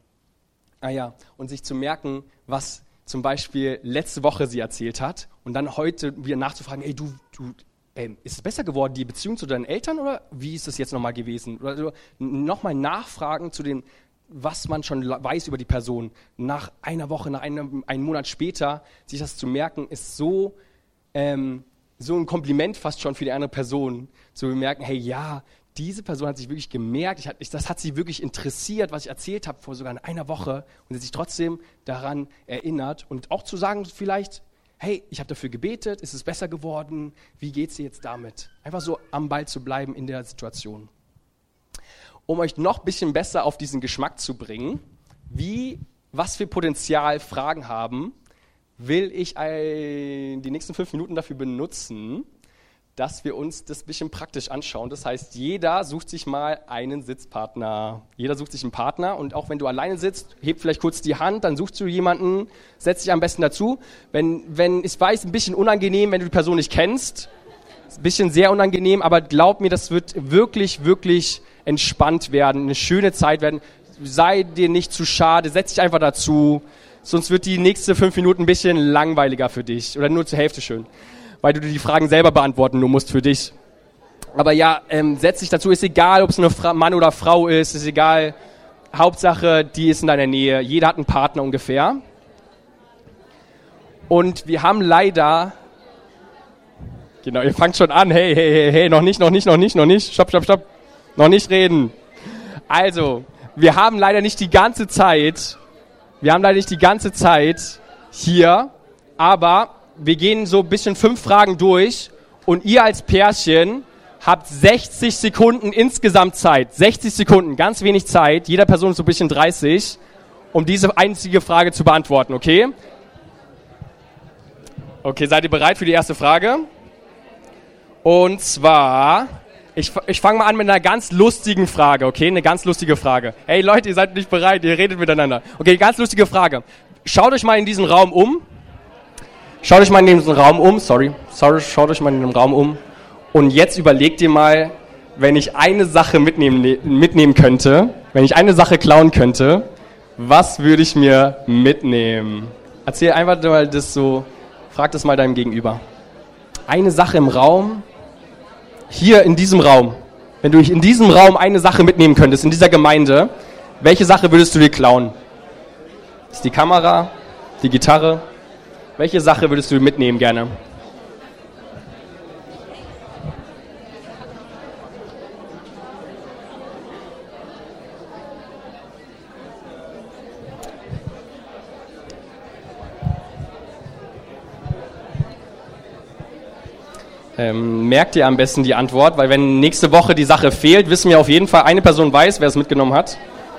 Speaker 1: was zum Beispiel letzte Woche sie erzählt hat und dann heute wieder nachzufragen, ey, ist es besser geworden, die Beziehung zu deinen Eltern oder wie ist das jetzt nochmal gewesen? Oder nochmal nachfragen zu dem, was man schon weiß über die Person. Nach einer Woche, einem Monat später, sich das zu merken, ist so ein Kompliment fast schon für die andere Person. Zu bemerken, hey, ja, diese Person hat sich wirklich gemerkt, das hat sie wirklich interessiert, was ich erzählt habe vor sogar einer Woche und sie sich trotzdem daran erinnert und auch zu sagen vielleicht, hey, ich habe dafür gebetet, ist es besser geworden, wie geht es dir jetzt damit? Einfach so am Ball zu bleiben in der Situation. Um euch noch ein bisschen besser auf diesen Geschmack zu bringen, was für Potenzial Fragen haben, will ich die nächsten 5 Minuten dafür benutzen, dass wir uns das ein bisschen praktisch anschauen. Das heißt, jeder sucht sich mal einen Sitzpartner. Jeder sucht sich einen Partner und auch wenn du alleine sitzt, heb vielleicht kurz die Hand, dann suchst du jemanden, setz dich am besten dazu. Wenn ich weiß, ein bisschen unangenehm, wenn du die Person nicht kennst, ist ein bisschen sehr unangenehm, aber glaub mir, das wird wirklich, wirklich entspannt werden, eine schöne Zeit werden. Sei dir nicht zu schade, setz dich einfach dazu, sonst wird die nächsten 5 Minuten ein bisschen langweiliger für dich oder nur zur Hälfte schön, weil du dir die Fragen selber beantworten nur musst für dich. Aber ja, setz dich dazu, ist egal, ob es eine Mann oder Frau ist egal. Hauptsache, die ist in deiner Nähe. Jeder hat einen Partner ungefähr. Und wir haben leider... Genau, ihr fangt schon an. Hey, noch nicht. Stopp. Noch nicht reden. Also, wir haben leider nicht die ganze Zeit hier, aber... Wir gehen so ein bisschen 5 Fragen durch und ihr als Pärchen habt 60 Sekunden insgesamt Zeit. 60 Sekunden, ganz wenig Zeit. Jeder Person so ein bisschen 30, um diese einzige Frage zu beantworten, okay? Okay, seid ihr bereit für die erste Frage? Und zwar, ich fange mal an mit einer ganz lustigen Frage, okay? Eine ganz lustige Frage. Hey Leute, ihr seid nicht bereit, ihr redet miteinander. Okay, ganz lustige Frage. Schaut euch mal in diesen Raum um. Schaut euch mal in diesen Raum um, schaut euch mal in den Raum um. Und jetzt überlegt ihr mal, wenn ich eine Sache mitnehmen könnte, wenn ich eine Sache klauen könnte, was würde ich mir mitnehmen? Erzähl einfach mal das so, frag das mal deinem Gegenüber. Eine Sache im Raum, hier in diesem Raum, wenn du in diesem Raum eine Sache mitnehmen könntest, in dieser Gemeinde, welche Sache würdest du dir klauen? Ist die Kamera, die Gitarre? Welche Sache würdest du mitnehmen gerne? Merkt ihr am besten die Antwort, weil wenn nächste Woche die Sache fehlt, wissen wir auf jeden Fall, eine Person weiß, wer es mitgenommen hat.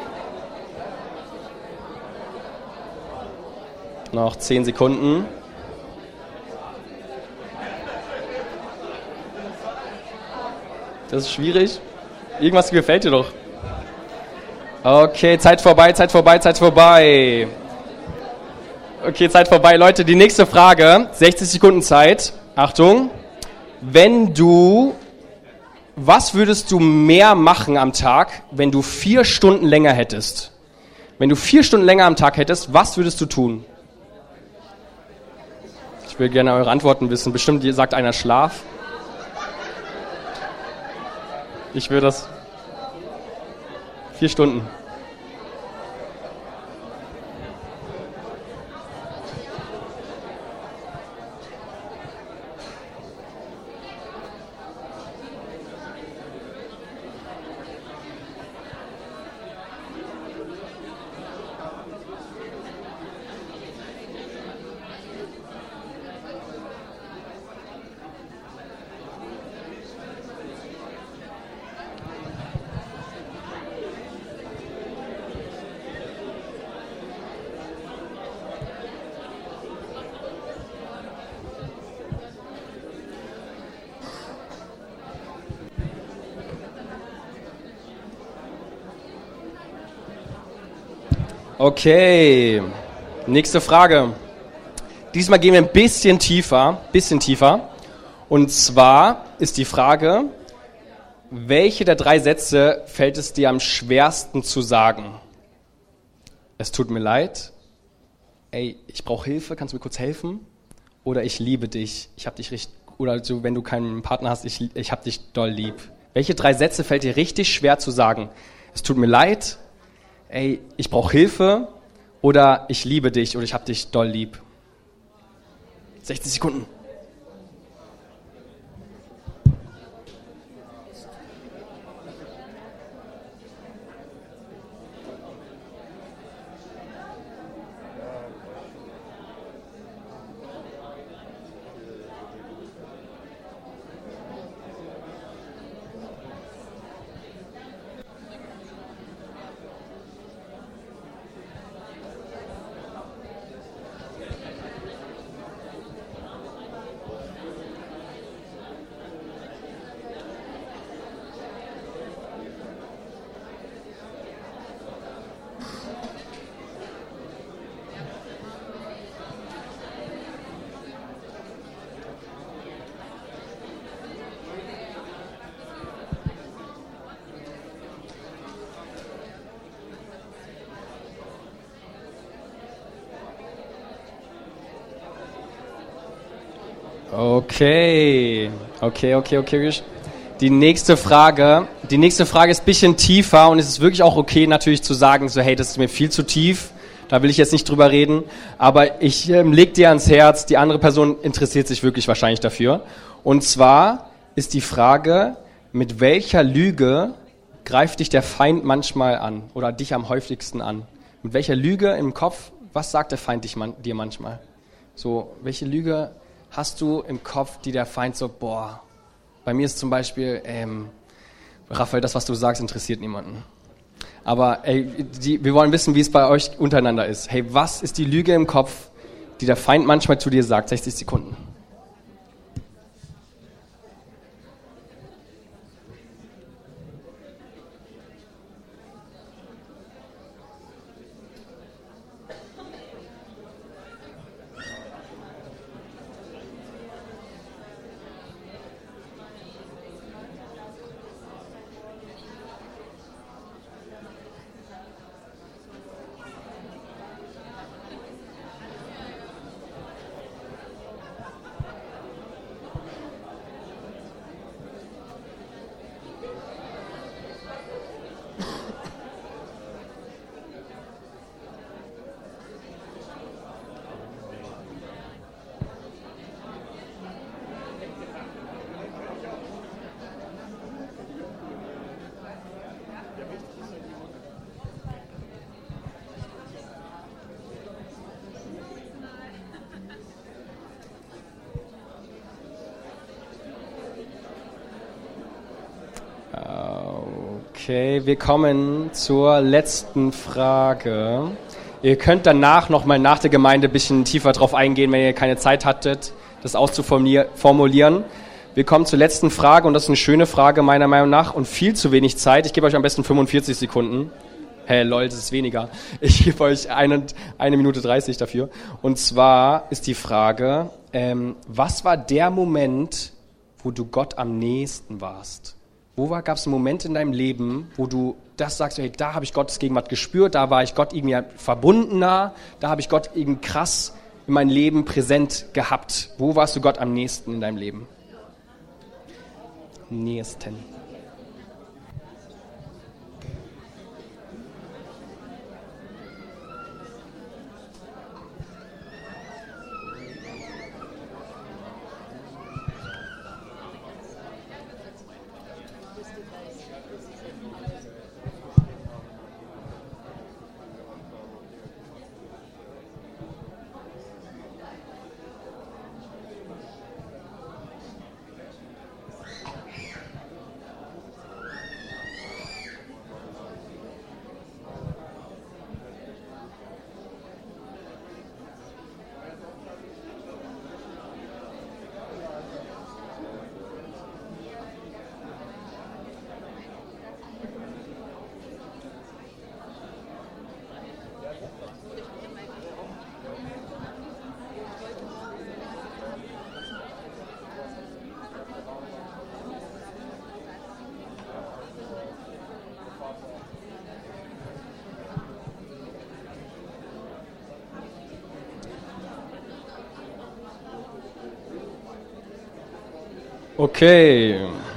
Speaker 1: Noch 10 Sekunden. Das ist schwierig. Irgendwas gefällt dir doch. Okay, Zeit vorbei. Okay, Zeit vorbei. Leute, die nächste Frage. 60 Sekunden Zeit. Achtung. Was würdest du mehr machen am Tag, wenn du 4 Stunden länger hättest? Wenn du 4 Stunden länger am Tag hättest, was würdest du tun? Ich will gerne eure Antworten wissen. Bestimmt sagt einer Schlaf. Ich will das. 4 Stunden. Okay, nächste Frage. Diesmal gehen wir ein bisschen tiefer. Und zwar ist die Frage, welche der 3 Sätze fällt es dir am schwersten zu sagen? Es tut mir leid. Ey, ich brauche Hilfe, kannst du mir kurz helfen? Oder ich liebe dich, ich hab dich richtig, oder so, wenn du keinen Partner hast, ich hab dich doll lieb. Welche 3 Sätze fällt dir richtig schwer zu sagen? Es tut mir leid. Ey, ich brauche Hilfe oder ich liebe dich oder ich hab dich doll lieb. 60 Sekunden. Okay. Die nächste Frage ist ein bisschen tiefer und es ist wirklich auch okay natürlich zu sagen, so hey, das ist mir viel zu tief, da will ich jetzt nicht drüber reden, aber ich leg dir ans Herz, die andere Person interessiert sich wirklich wahrscheinlich dafür. Und zwar ist die Frage, mit welcher Lüge greift dich der Feind manchmal an oder dich am häufigsten an? Mit welcher Lüge im Kopf, was sagt der Feind dir manchmal? So, welche Lüge hast du im Kopf, die der Feind so, boah, bei mir ist zum Beispiel, Raphael, das, was du sagst, interessiert niemanden. Aber wir wollen wissen, wie es bei euch untereinander ist. Hey, was ist die Lüge im Kopf, die der Feind manchmal zu dir sagt? 60 Sekunden. Okay, wir kommen zur letzten Frage. Ihr könnt danach nochmal nach der Gemeinde ein bisschen tiefer drauf eingehen, wenn ihr keine Zeit hattet, das auszuformulieren. Wir kommen zur letzten Frage und das ist eine schöne Frage meiner Meinung nach und viel zu wenig Zeit. Ich gebe euch am besten 45 Sekunden. Hey, lol, das ist weniger. Ich gebe euch eine Minute 30 dafür. Und zwar ist die Frage, was war der Moment, wo du Gott am nächsten warst? Gab es einen Moment in deinem Leben, wo du das sagst, hey, da habe ich Gottes Gegenwart gespürt, da war ich Gott irgendwie verbundener, da habe ich Gott irgendwie krass in meinem Leben präsent gehabt. Wo warst du Gott am nächsten in deinem Leben? Nächsten. Okay,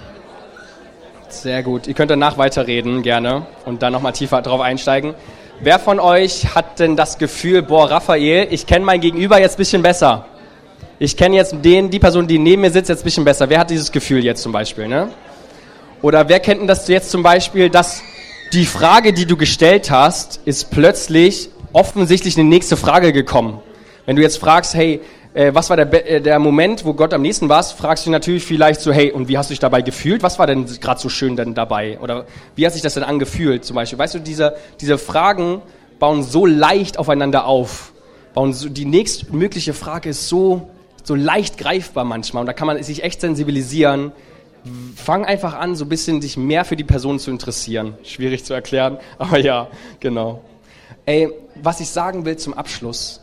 Speaker 1: sehr gut. Ihr könnt danach weiterreden, gerne, und dann nochmal tiefer drauf einsteigen. Wer von euch hat denn das Gefühl, boah, Raphael, ich kenne mein Gegenüber jetzt ein bisschen besser. Ich kenne jetzt die Person, die neben mir sitzt, jetzt ein bisschen besser. Wer hat dieses Gefühl jetzt zum Beispiel, ne? Oder wer kennt denn das jetzt zum Beispiel, dass die Frage, die du gestellt hast, ist plötzlich offensichtlich eine nächste Frage gekommen. Wenn du jetzt fragst, hey, was war der Moment, wo Gott am nächsten war, fragst du natürlich vielleicht so, hey, und wie hast du dich dabei gefühlt? Was war denn gerade so schön denn dabei? Oder wie hat sich das denn angefühlt zum Beispiel? Weißt du, diese Fragen bauen so leicht aufeinander auf. Die nächstmögliche Frage ist so leicht greifbar manchmal und da kann man sich echt sensibilisieren. Fang einfach an, so ein bisschen dich mehr für die Person zu interessieren. Schwierig zu erklären, aber ja, genau. Was ich sagen will zum Abschluss,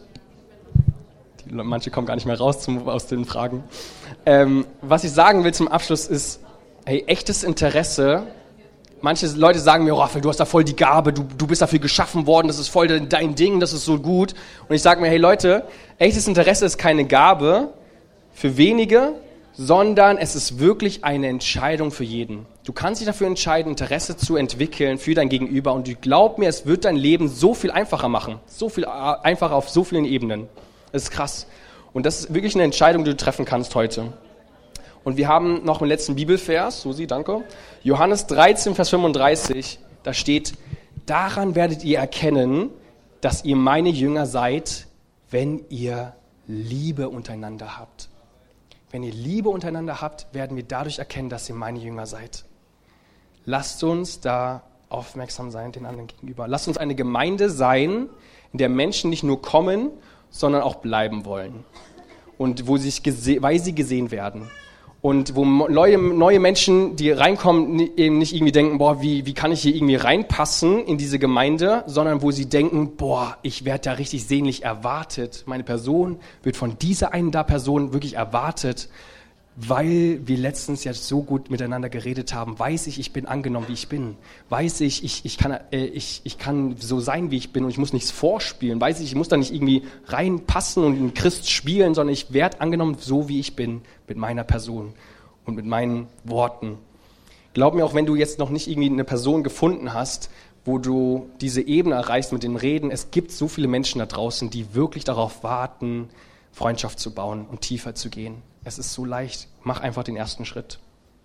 Speaker 1: manche kommen gar nicht mehr raus aus den Fragen. Was ich sagen will zum Abschluss ist, hey, echtes Interesse. Manche Leute sagen mir, Raphael, du hast da voll die Gabe, du bist dafür geschaffen worden, das ist voll dein Ding, das ist so gut. Und ich sage mir, hey Leute, echtes Interesse ist keine Gabe für wenige, sondern es ist wirklich eine Entscheidung für jeden. Du kannst dich dafür entscheiden, Interesse zu entwickeln für dein Gegenüber und glaub mir, es wird dein Leben so viel einfacher machen, so viel einfacher auf so vielen Ebenen. Das ist krass. Und das ist wirklich eine Entscheidung, die du treffen kannst heute. Und wir haben noch einen letzten Bibelvers, Susi, danke. Johannes 13, Vers 35, da steht, daran werdet ihr erkennen, dass ihr meine Jünger seid, wenn ihr Liebe untereinander habt. Wenn ihr Liebe untereinander habt, werden wir dadurch erkennen, dass ihr meine Jünger seid. Lasst uns da aufmerksam sein den anderen gegenüber. Lasst uns eine Gemeinde sein, in der Menschen nicht nur kommen, sondern auch bleiben wollen. Und weil sie gesehen werden. Und wo neue Menschen, die reinkommen, eben nicht irgendwie denken, boah, wie kann ich hier irgendwie reinpassen in diese Gemeinde, sondern wo sie denken, boah, ich werde da richtig sehnlich erwartet. Meine Person wird von dieser einen Person wirklich erwartet, weil wir letztens ja so gut miteinander geredet haben, weiß ich bin angenommen, wie ich bin. Weiß ich kann so sein, wie ich bin und ich muss nichts vorspielen. Weiß ich muss da nicht irgendwie reinpassen und einen Christ spielen, sondern ich werde angenommen, so wie ich bin, mit meiner Person und mit meinen Worten. Glaub mir, auch wenn du jetzt noch nicht irgendwie eine Person gefunden hast, wo du diese Ebene erreichst mit dem Reden, es gibt so viele Menschen da draußen, die wirklich darauf warten, Freundschaft zu bauen und tiefer zu gehen. Es ist so leicht. Mach einfach den ersten Schritt.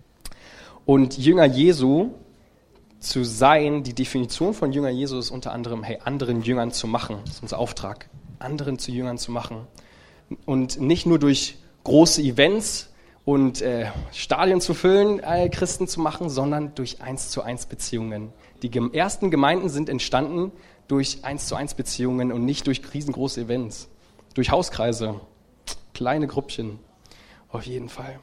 Speaker 1: Und Jünger Jesu zu sein, die Definition von Jünger Jesu ist unter anderem, hey, anderen Jüngern zu machen. Das ist unser Auftrag, anderen zu Jüngern zu machen. Und nicht nur durch große Events und Stadien zu füllen, Christen zu machen, sondern durch 1:1 Beziehungen. Die ersten Gemeinden sind entstanden durch 1:1 Beziehungen und nicht durch riesengroße Events. Durch Hauskreise, kleine Gruppchen, auf jeden Fall.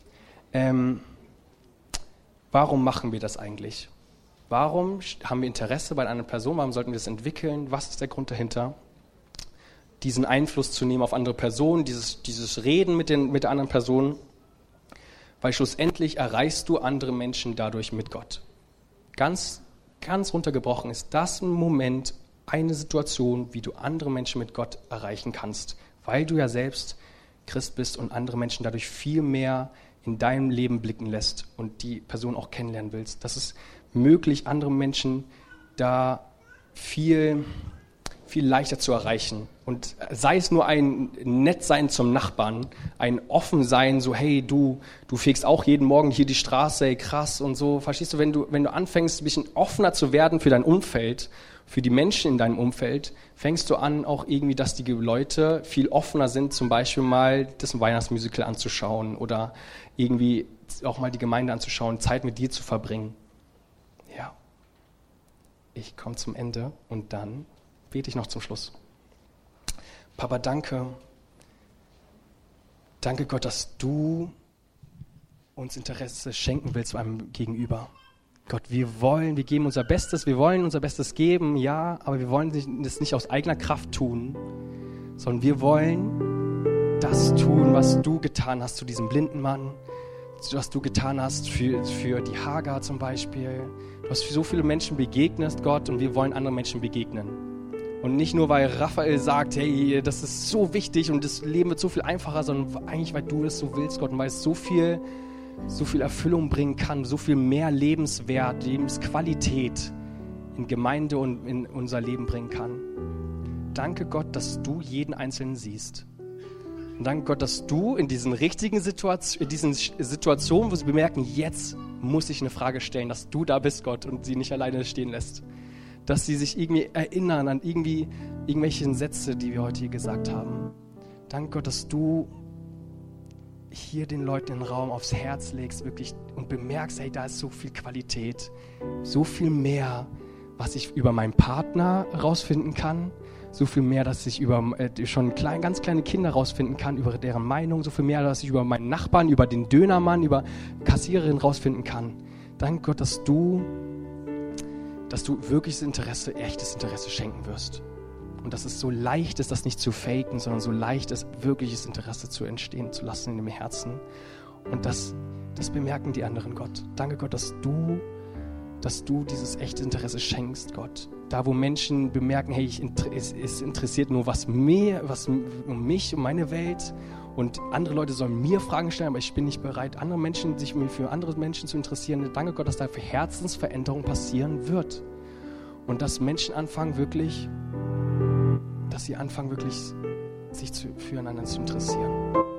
Speaker 1: Warum machen wir das eigentlich? Warum haben wir Interesse bei einer Person? Warum sollten wir das entwickeln? Was ist der Grund dahinter? Diesen Einfluss zu nehmen auf andere Personen, dieses Reden mit der anderen Person, weil schlussendlich erreichst du andere Menschen dadurch mit Gott. Ganz, ganz runtergebrochen ist das ein Moment, eine Situation, wie du andere Menschen mit Gott erreichen kannst, weil du ja selbst Christ bist und andere Menschen dadurch viel mehr in deinem Leben blicken lässt und die Person auch kennenlernen willst. Das ist möglich, andere Menschen da viel leichter zu erreichen. Und sei es nur ein Nettsein zum Nachbarn, ein Offensein, so hey, du fegst auch jeden Morgen hier die Straße, ey, krass und so. Verstehst du, wenn du anfängst, ein bisschen offener zu werden für dein Umfeld, für die Menschen in deinem Umfeld, fängst du an, auch irgendwie, dass die Leute viel offener sind, zum Beispiel mal das Weihnachtsmusical anzuschauen oder irgendwie auch mal die Gemeinde anzuschauen, Zeit mit dir zu verbringen. Ja, ich komme zum Ende und dann bete ich noch zum Schluss. Papa, danke. Danke Gott, dass du uns Interesse schenken willst beim Gegenüber. Gott, wir geben unser Bestes, wir wollen unser Bestes geben, ja, aber wir wollen das nicht aus eigener Kraft tun, sondern wir wollen das tun, was du getan hast zu diesem blinden Mann, was du getan hast für die Hagar zum Beispiel. Du hast für so viele Menschen begegnet, Gott, und wir wollen anderen Menschen begegnen. Und nicht nur, weil Raphael sagt, hey, das ist so wichtig und das Leben wird so viel einfacher, sondern eigentlich, weil du es so willst, Gott, und weil es so viel Erfüllung bringen kann, so viel mehr Lebenswert, Lebensqualität in Gemeinde und in unser Leben bringen kann. Danke Gott, dass du jeden Einzelnen siehst. Und danke Gott, dass du in diesen richtigen Situationen, wo sie bemerken, jetzt muss ich eine Frage stellen, dass du da bist, Gott, und sie nicht alleine stehen lässt. Dass sie sich irgendwie erinnern an irgendwelche Sätze, die wir heute hier gesagt haben. Danke Gott, dass du hier den Leuten den Raum aufs Herz legst wirklich und bemerkst, hey, da ist so viel Qualität, so viel mehr, was ich über meinen Partner rausfinden kann, so viel mehr, dass ich über schon ganz kleine Kinder rausfinden kann, über deren Meinung, so viel mehr, dass ich über meinen Nachbarn, über den Dönermann, über Kassiererin rausfinden kann. Danke Gott, dass du wirkliches Interesse, echtes Interesse schenken wirst. Und dass es so leicht ist, das nicht zu faken, sondern so leicht ist, wirkliches Interesse zu entstehen zu lassen in dem Herzen. Und das bemerken die anderen, Gott. Danke Gott, dass du dieses echte Interesse schenkst, Gott. Da, wo Menschen bemerken, hey, es interessiert nur was um mich, um meine Welt. Und andere Leute sollen mir Fragen stellen, aber ich bin nicht bereit, sich für andere Menschen zu interessieren. Danke Gott, dass da Herzensveränderung passieren wird. Und dass Menschen anfangen wirklich, sich füreinander zu interessieren.